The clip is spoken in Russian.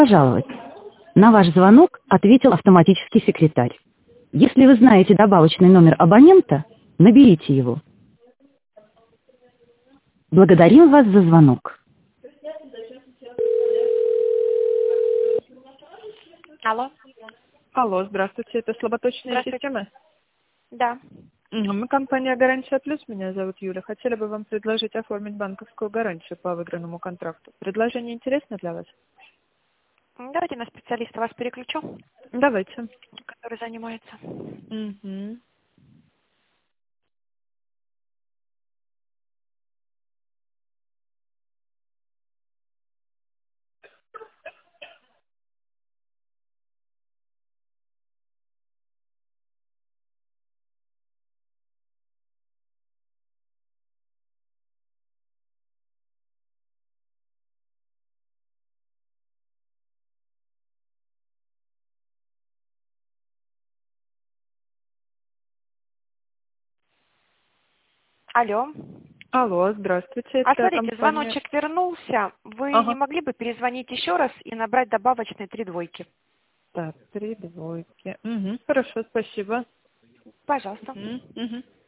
пожаловать. На ваш звонок ответил автоматический секретарь. Если вы знаете добавочный номер абонента, наберите его. Благодарим вас за звонок. Алло. Алло, здравствуйте, это слаботочные Здравствуйте. системы? Да. Мы компания «Гарантия Плюс», меня зовут Юля. Хотели бы вам предложить оформить банковскую гарантию по выигранному контракту. Предложение интересно для вас? Давайте на специалиста вас переключу, Давайте. который занимается. Мгм. Алло. Алло, здравствуйте, А это смотрите, компания... звоночек вернулся. Вы не Ага. могли бы перезвонить еще раз и набрать добавочные 3 двойки? Так, 3 двойки. Хорошо, спасибо. Пожалуйста. Мгм.